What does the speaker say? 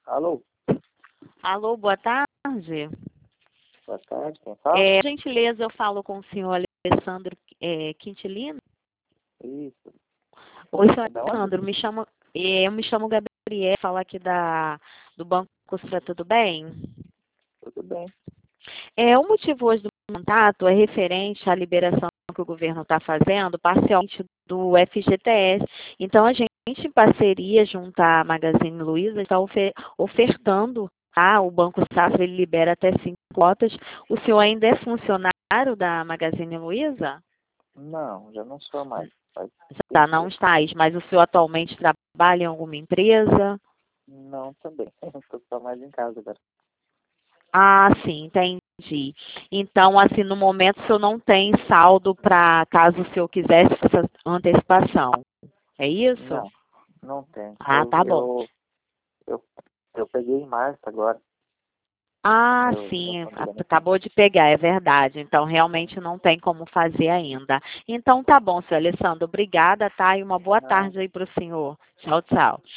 Alô, Alô, boa tarde. boa tarde, quem fala? Por gentileza, eu falo com o senhor Alessandro Quintilino. Isso. Oi, senhor Da onde? Alessandro, eu me chamo Gabriel, falo aqui do Banco Costra, tudo bem? Tudo bem. O motivo hoje do contato é referente à liberação que o governo está fazendo, parcialmente do FGTS. Então, a gente, em parceria junto à Magazine Luiza, está ofertando, tá? O Banco Safra, ele libera até 5 cotas. O senhor ainda é funcionário da Magazine Luiza? Não, já não sou mais. Faz Tá, tempo não já. está, mas o senhor atualmente trabalha em alguma empresa? Não, também. Estou só mais em casa agora. Ah, sim, entendi. Então, assim, no momento o senhor não tem saldo para caso o senhor quisesse essa antecipação. É isso? Não, não tem. Ah, tá bom. Eu, eu peguei em março agora. Ah, Meu sim, fundo benefício. acabou de pegar, é verdade. Então, realmente não tem como fazer ainda. Então, tá bom, senhor Alessandro. Obrigada, tá? E uma boa Não, tarde aí para o senhor. Tchau, tchau.